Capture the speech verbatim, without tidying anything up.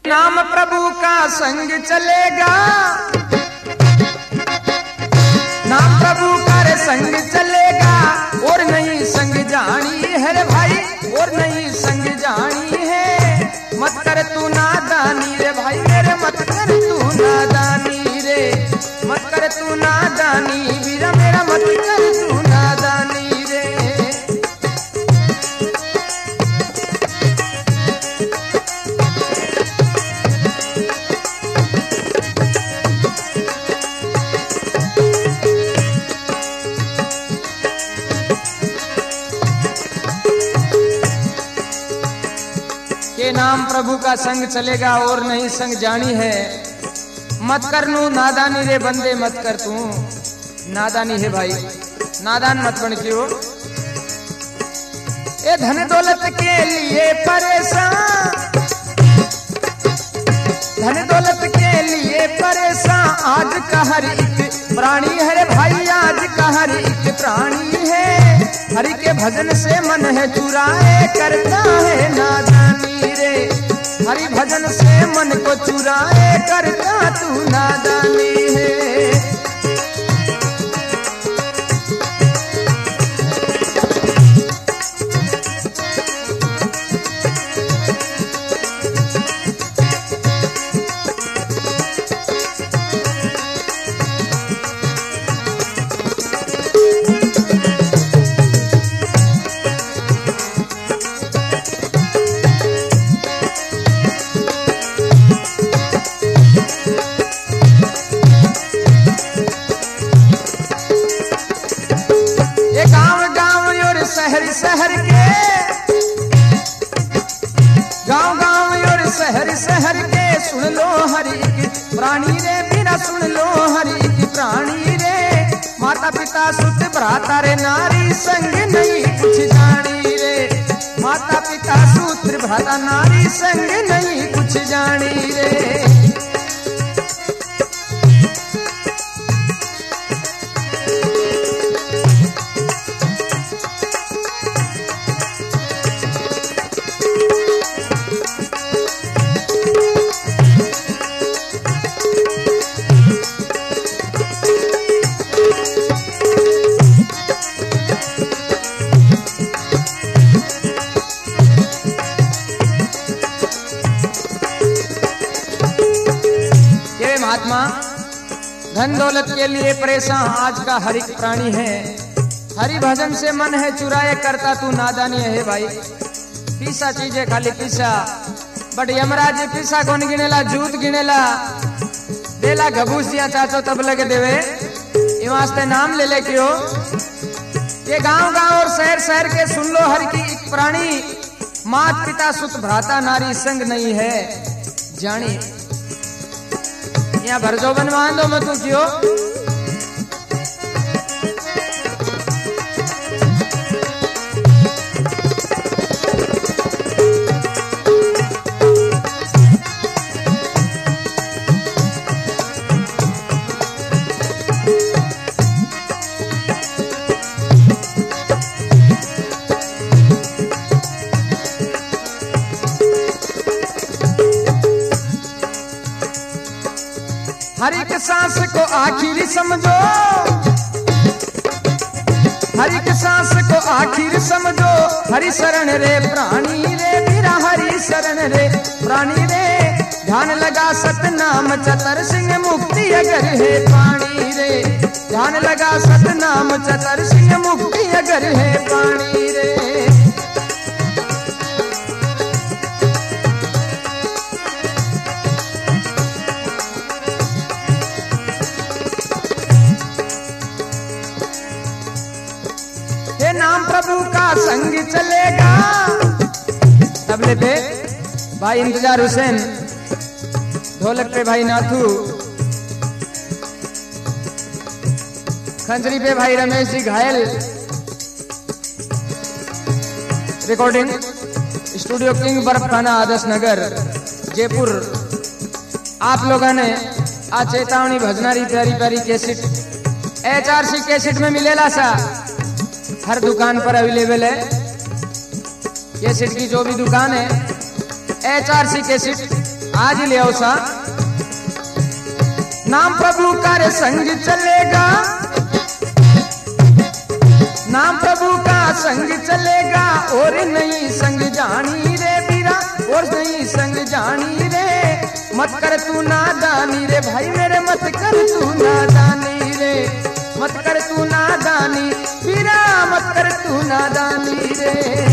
नाम प्रभु का संग चलेगा, नाम प्रभु का रे संग चलेगा, और नहीं संग जानी है रे भाई, और नहीं संग जानी है। मत कर तू नादानी रे भाई मेरे, मत कर तू नादानी रे, मत कर तू नादानी वीरा मेरा, मत कर तू नादानी रे। के नाम प्रभु का संग चलेगा, और नहीं संग जानी है। मत कर नू नादानी रे बंदे, मत कर तू नादानी है भाई, नादान मत बन क्यों। ए धन दौलत के लिए परेशान, धन दौलत के लिए परेशान, आज का हर एक प्राणी है रे भाई, आज का हर एक प्राणी है। हरि के भजन से मन है चुराए, करता है नादानी रे, हरि भजन से मन को चुराए, करता तू नादानी है। शहर के गांव गांव और शहर शहर के, सुन लो हरि की प्राणी रे बिना, सुन लो हरि की प्राणी रे। माता पिता सुत भ्राता रे, नारी संग नहीं कुछ जानी रे, माता पिता सूत्र भ्राता, नारी संग नहीं कुछ जानी रे। महात्मा धन दौलत के लिए परेशान, आज का हर एक प्राणी है। हरि भजन से मन है चुराए, करता तू नादानी है भाई। पीसा चीजें खाली पीसा, बट यमराज पीसा कौन गिनेला, जूत गिनेला, देला घबूसिया चाचो तब लगे देवे। ये वास्ते नाम ले ले क्यों। ये गांव गांव और शहर शहर के सुन लो हर की एक प्राणी, मात पिता सुत भ्राता, नारी संग नहीं है जानी। यहाँ भरजो बनवान दो मत क्यों। हर एक सांस को आखिर समझो, हर एक सांस को आखिर समझो, हरि शरण रे प्राणी रे मेरा, हरि शरण रे प्राणी रे। ध्यान लगा सतनाम चतर सिंह, मुक्ति अगर है पानी रे, ध्यान लगा सतनाम चतर सिंह, मुक्ति अगर है पानी रे। नाम प्रभु का संग चलेगा। तबले पे भाई इंतजार हुसैन, ढोलक पे भाई नाथू, खंजरी पे भाई रमेश जी घायल। रिकॉर्डिंग स्टूडियो किंग बर्फखाना आदर्श नगर जयपुर। आप लोगों ने आ चेतावनी भजनारी प्यारी प्यारी cassette H R C cassette में मिलेला सा, हर दुकान पर अवेलेबल है। कैसेट की जो भी दुकान है एच आर सी कैसेट आज ले आओ सा नाम प्रभु का रे संग चलेगा, नाम प्रभु का संग चलेगा और नहीं संग जानी रे बीरा, और नहीं संग जानी रे। मत कर तू नादानी रे भाई मेरे, मत कर तू नादानी रे, मत कर तू नादानी बीरा, मत कर तू नादानी रे।